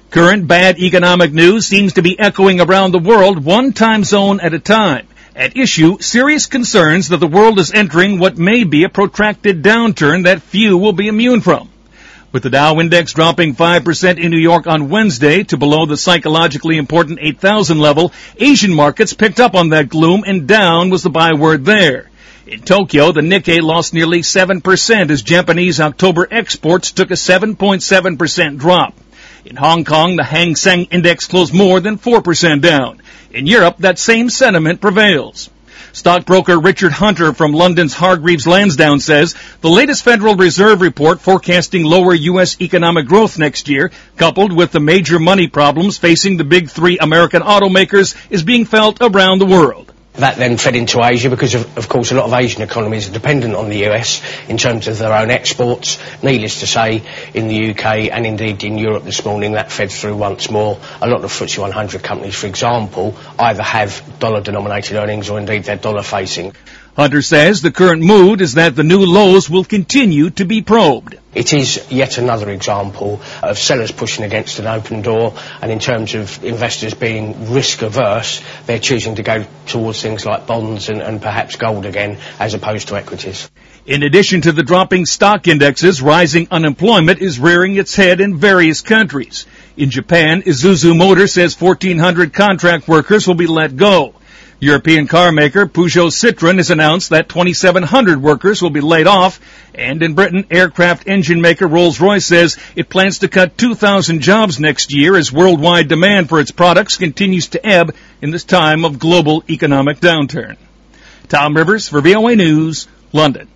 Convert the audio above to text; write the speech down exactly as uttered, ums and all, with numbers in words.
Current bad economic news seems to be echoing around the world, one time zone at a time. At issue, serious concerns that the world is entering what may be a protracted downturn that few will be immune from. With the Dow Index dropping five percent in New York on Wednesday to below the psychologically important eight thousand level, Asian markets picked up on that gloom and down was the byword there. In Tokyo, the Nikkei lost nearly seven percent as Japanese October exports took a seven point seven percent drop. In Hong Kong, the Hang Seng Index closed more than four percent down. In Europe, that same sentiment prevails. Stockbroker Richard Hunter from London's Hargreaves Lansdown says the latest Federal Reserve report forecasting lower U S economic growth next year, coupled with the major money problems facing the big three American automakers, is being felt around the world. That then fed into Asia because, of, of course, a lot of Asian economies are dependent on the U S in terms of their own exports. Needless to say, in the U K and indeed in Europe this morning, that fed through once more. A lot of F T S E one hundred companies, for example, either have dollar-denominated earnings or indeed they're dollar-facing. Hunter says the current mood is that the new lows will continue to be probed. It is yet another example of sellers pushing against an open door, and in terms of investors being risk-averse, they're choosing to go towards things like bonds and, and perhaps gold again, as opposed to equities. In addition to the dropping stock indexes, rising unemployment is rearing its head in various countries. In Japan, Isuzu Motor says fourteen hundred contract workers will be let go. European car maker Peugeot Citroën has announced that twenty-seven hundred workers will be laid off. And in Britain, aircraft engine maker Rolls-Royce says it plans to cut two thousand jobs next year as worldwide demand for its products continues to ebb in this time of global economic downturn. Tom Rivers for V O A News, London.